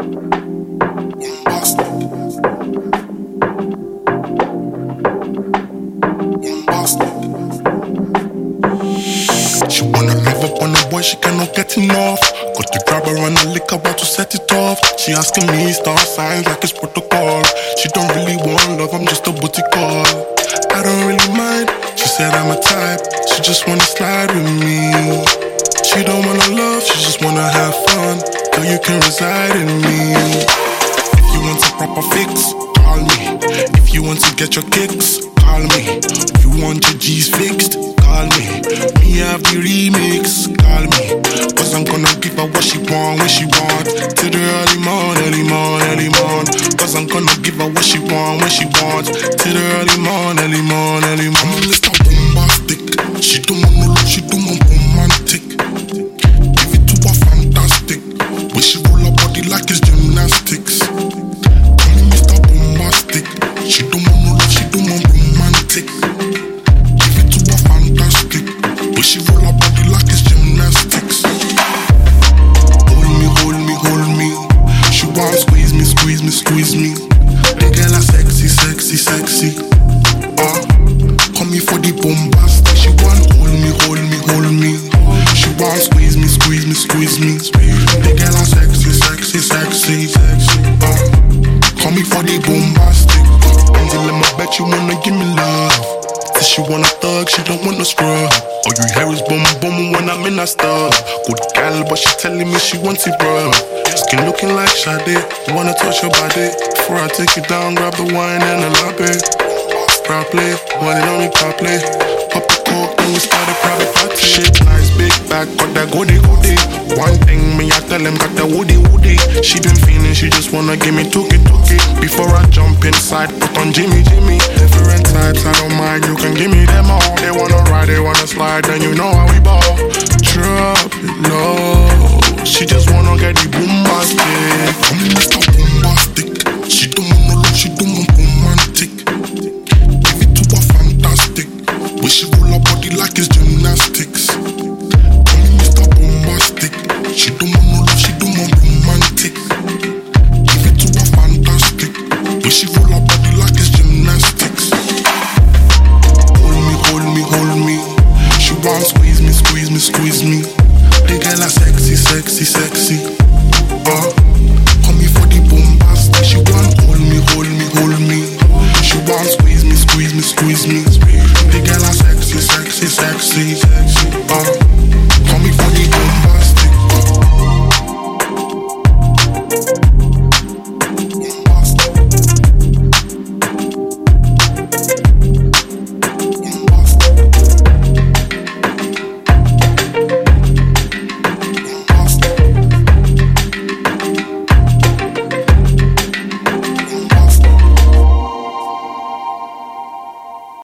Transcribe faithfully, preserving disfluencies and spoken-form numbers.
She wanna love up on a boy, she cannot get enough. Got the grab her and the liquor about to set it off. She asking me star signs like it's protocol. She don't really want love, I'm just a booty call. I don't really mind, she said I'm a type. She just wanna slide with me. She don't wanna love, she just wanna have fun. Girl, you can reside in me. If you want a proper fix, call me. If you want to get your kicks, call me. If you want your G's fixed, call me. Me have the remix, call me. Cause I'm gonna give her what she want, when she want. Till the early morn, early morn, early morn. Cause I'm gonna give her what she want, when she want. Till the early morn, early morn, early morn. I'm Mister Bombastic. She don't want no love, she don't want romantic. Give it to her fantastic. When she roll her body like it's gymnastics. Call me Mister Bombastic. She don't want no love, she don't want romantic. Give it to her fantastic. When she roll her body like it's gymnastics. Hold me, hold me, hold me. She want squeeze me, squeeze me, squeeze me. The girl are sexy, sexy, sexy. Ah, uh, call me for the bombastic. She want hold me, hold me, hold me. She want squeeze me, squeeze me, squeeze me. The girl are sexy, sexy, sexy, sexy. Ah, uh, call me for the bombastic. Angel in my bed, she wanna give me love. Says she want a thug, she don't want no scrub. All you hear is boom boom when I'm in that stuff. Good gal, but she telling me she wants it rough. Skin looking like Sade, wanna touch your body. Before I take it down, grab the wine and the lobby. Properly, one and only properly. Pop the coke, then we start a private party. Shit nice, big back, got that goodie goodie. One thing me I tell him, got that woody woody. She been feeling, she just wanna give me tookie tookie. Before I jump inside, put on Jimmy Jimmy. Different types, I don't mind, you can give me them all. They wanna ride, they wanna slide, then you know how we ball. Drop it low, she just wanna get the boom box.